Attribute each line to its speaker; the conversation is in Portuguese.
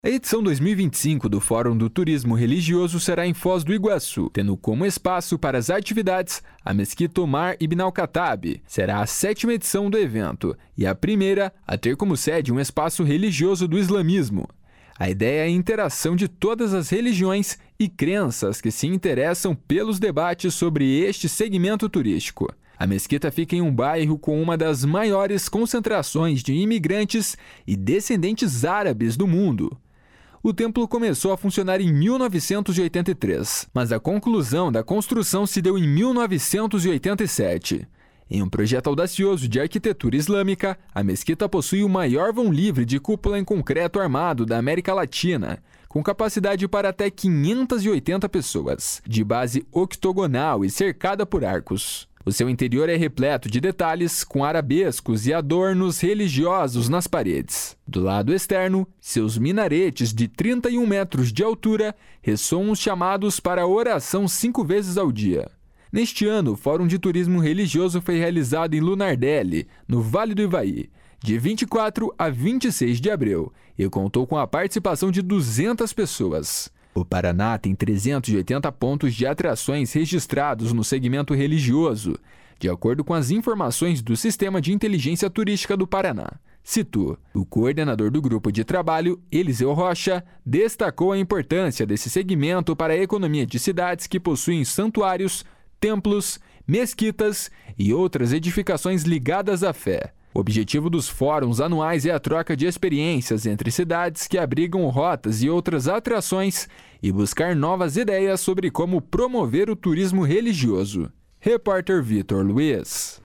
Speaker 1: A edição 2025 do Fórum do Turismo Religioso será em Foz do Iguaçu, tendo como espaço para as atividades a Mesquita Omar Ibn al-Khattab. Será a 7ª edição do evento e a primeira a ter como sede um espaço religioso do islamismo. A ideia é a interação de todas as religiões e crenças que se interessam pelos debates sobre este segmento turístico. A mesquita fica em um bairro com uma das maiores concentrações de imigrantes e descendentes árabes do mundo. O templo começou a funcionar em 1983, mas a conclusão da construção se deu em 1987. Em um projeto audacioso de arquitetura islâmica, a mesquita possui o maior vão livre de cúpula em concreto armado da América Latina, com capacidade para até 580 pessoas, de base octogonal e cercada por arcos. O seu interior é repleto de detalhes, com arabescos e adornos religiosos nas paredes. Do lado externo, seus minaretes de 31 metros de altura ressoam os chamados para a oração 5 vezes ao dia. Neste ano, o Fórum de Turismo Religioso foi realizado em Lunardelli, no Vale do Ivaí, de 24 a 26 de abril, e contou com a participação de 200 pessoas. O Paraná tem 380 pontos de atrações registrados no segmento religioso, de acordo com as informações do Sistema de Inteligência Turística do Paraná, Situ. O coordenador do grupo de trabalho, Eliseu Rocha, destacou a importância desse segmento para a economia de cidades que possuem santuários, templos, mesquitas e outras edificações ligadas à fé. O objetivo dos fóruns anuais é a troca de experiências entre cidades que abrigam rotas e outras atrações e buscar novas ideias sobre como promover o turismo religioso. Repórter Vitor Luiz.